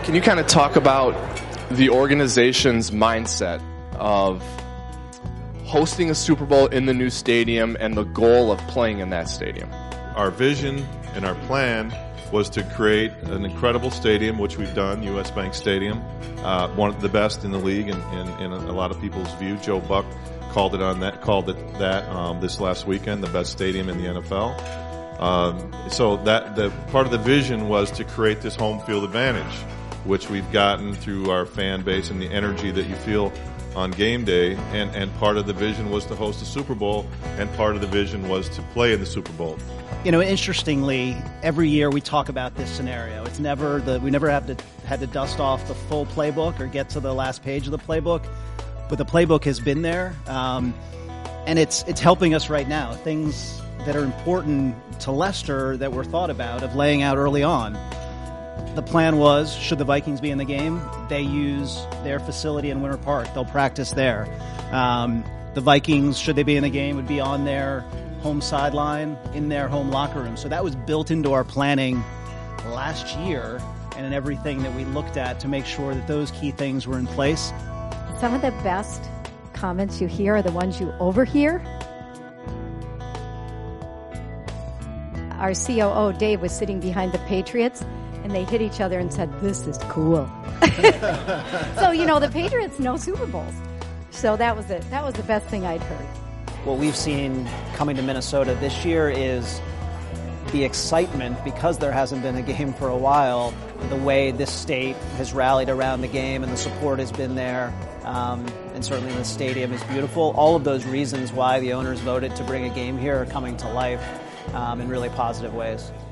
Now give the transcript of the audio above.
Can you kind of talk about the organization's mindset of hosting a Super Bowl in the new stadium and the goal of playing in that stadium? Our vision and our plan was to create an incredible stadium, which we've done, US Bank Stadium, one of the best in the league in a lot of people's view. Joe Buck called it that this last weekend, the best stadium in the NFL. So that the part of the vision was to create this home field advantage, which we've gotten through our fan base and the energy that you feel on game day, and part of the vision was to host a Super Bowl, and part of the vision was to play in the Super Bowl. You know, interestingly, every year we talk about this scenario. It's never we never had to dust off the full playbook or get to the last page of the playbook, but the playbook has been there, and it's helping us right now. Things that are important to Leicester that were thought about of laying out early on. The plan was, should the Vikings be in the game, they use their facility in Winter Park. They'll practice there. The Vikings, should they be in the game, would be on their home sideline in their home locker room. So that was built into our planning last year and in everything that we looked at to make sure that those key things were in place. Some of the best comments you hear are the ones you overhear. Our COO, Dave, was sitting behind the Patriots, and they hit each other and said, "This is cool." So, you know, the Patriots know Super Bowls. So that was it. That was the best thing I'd heard. What we've seen coming to Minnesota this year is the excitement, because there hasn't been a game for a while, the way this state has rallied around the game and the support has been there. And certainly the stadium is beautiful. All of those reasons why the owners voted to bring a game here are coming to life in really positive ways.